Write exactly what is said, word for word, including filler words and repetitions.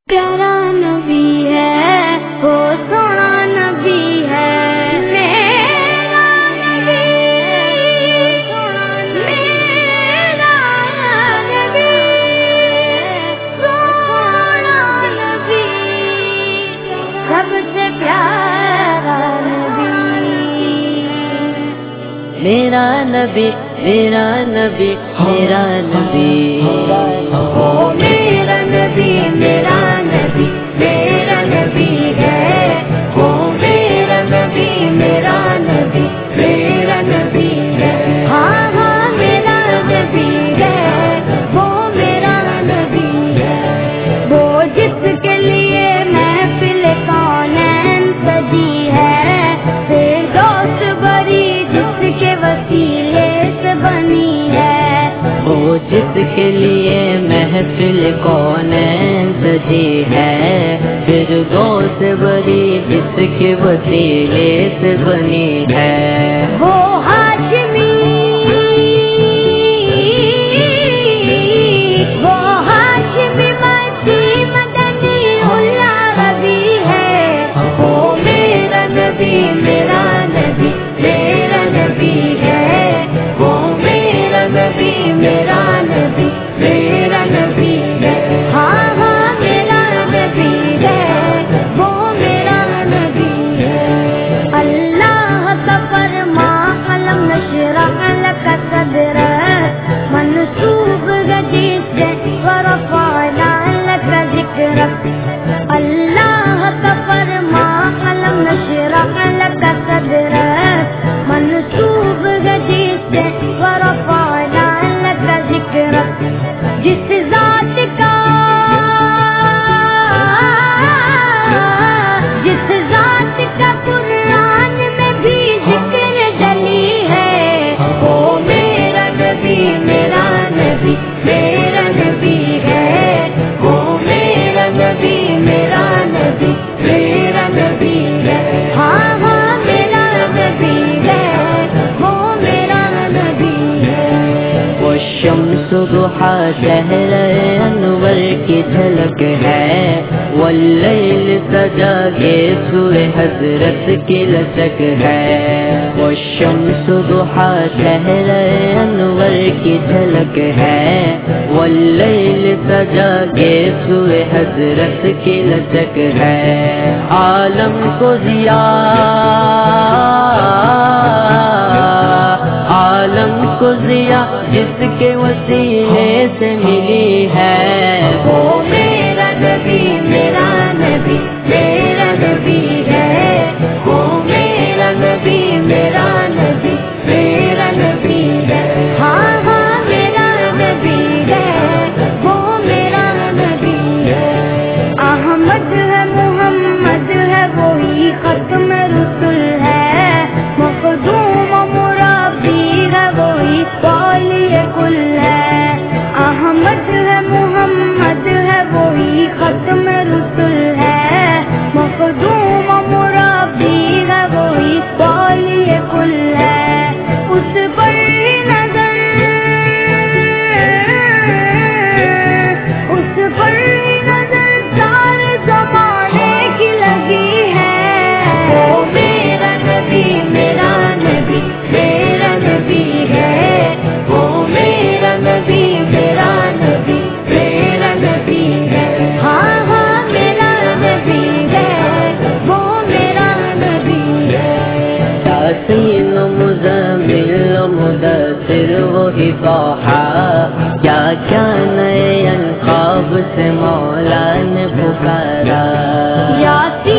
پیارا نبی ہے وہ سونا نبی ہے میرا نبی میرا نبی سونا نبی سب سے پیارا نبی میرا نبی میرا نبی میرا نبی وہ میرا نبی میرا نبی میرا نبی ہے وہ میرا نبی میرا نبی میرا نبی ہے ہاں ہاں میرا نبی ہے وہ میرا نبی ہے وہ جس کے لیے محفل کونین سجی ہے پھر دوست بری جس کے وسیلے سے بنی ہے وہ جس کے لیے محفل کونین سجی ہے پھر دوست بری جس کے وسیلے سے بنی ہے وہ ہاشمی وہ ہاشمی مسیح مدنی اللہ نبی ہے وہ میرا نبی میرا نبی میرا نبی ہے وہ میرا نبی میرا نبی میرا نبی ہے ہاں ہاں میرا نبی ہے وہ میرا نبی ہے اللہ کا فرما قلم نشرح لك صدرك منسوب ہے جس سے ورفعنا لك ذکرک اللہ کا فرما قلم نشرح لك صدرك منسوب ہے جس سے ورفعنا لك ذکرک جس ذات کا جس ذات کا قرآن میں بھی ذکر جلی ہے وہ میرا نبی میرا نبی میرا نبی ہے وہ میرا نبی میرا نبی میرا نبی ہے ہاں ہاں میرا نبی ہے وہ میرا نبی ہے وہ شمس ضحا شہر انور کی جھلک ہے واللیل سجا کے سوئے حضرت کی لچک ہے وہ شمس ضحا شہر انور کی جھلک ہے واللیل سجا کے سوئے حضرت کی لچک ہے عالم کو ضیاء عالم کو ضیاء جس کے وسیلے سے ملی ہے وہ میرا نبی میرا نبی میرا نبی ہے وہ میرا نبی میرا نبی میرا نبی ہے ہاں ہاں میرا نبی ہے وہ میرا نبی ہے احمد ہے محمد ہے وہی ختم رسول ہے مخدوم مرابی ہے وہی والی کل ہے احمد ہے محمد ہے وہی ختم رسول ہے مخدوم مرابی ہے وہی والی کل ہے اس پر نظر اس پر نظر سارے زمانے کی لگی ہے وہ میرا نبی میرا نبی میرا نبی ہے وہ میرا نبی میرا نبی میرا نبی ہے ہاں ہاں میرا نبی ہے وہ میرا نبی ہے یاسین و مزمل و مدثر وہی طٰہٰ کیا کیا نئے القاب سے مولا نے پکارا یاسین